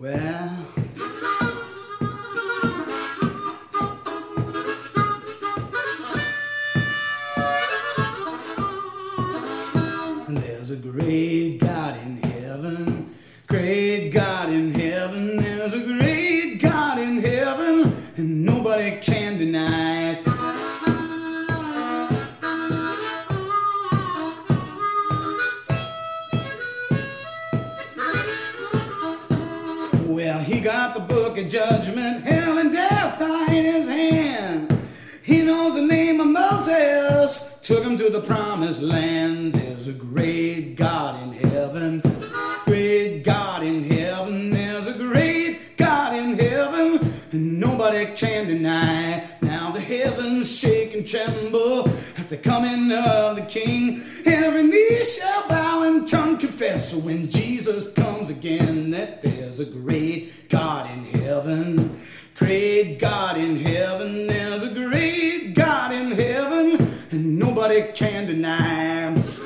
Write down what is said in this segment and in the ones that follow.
Well, there's a great God in heaven, great God in heaven. There's a great God in heaven, and nobody can deny it. Well, he got the book of judgment, hell and death in his hand. He knows the name of Moses, took him to the promised land. There's a great God in heaven, great God in heaven. There's a great God in heaven, and nobody can deny. Now the heavens shake and tremble at the coming of the King. Every knee shall bow and tongue confess when Jesus comes again, that there's a great God in heaven, great God in heaven. There's a great God in heaven, and nobody can deny.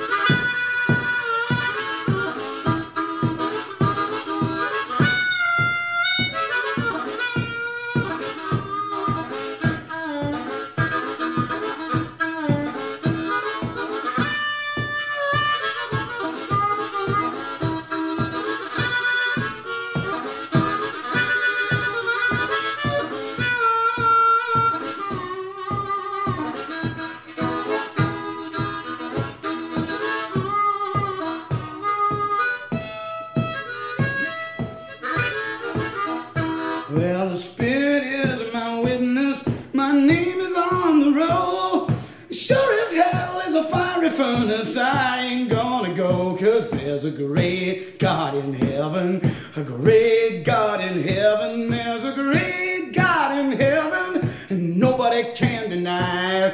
Well, the Spirit is my witness, my name is on the roll. Sure as hell is a fiery furnace, I ain't gonna go, 'cause there's a great God in heaven, a great God in heaven. There's a great God in heaven, and nobody can deny.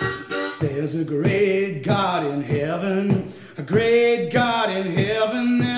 There's a great God in heaven, a great God in heaven.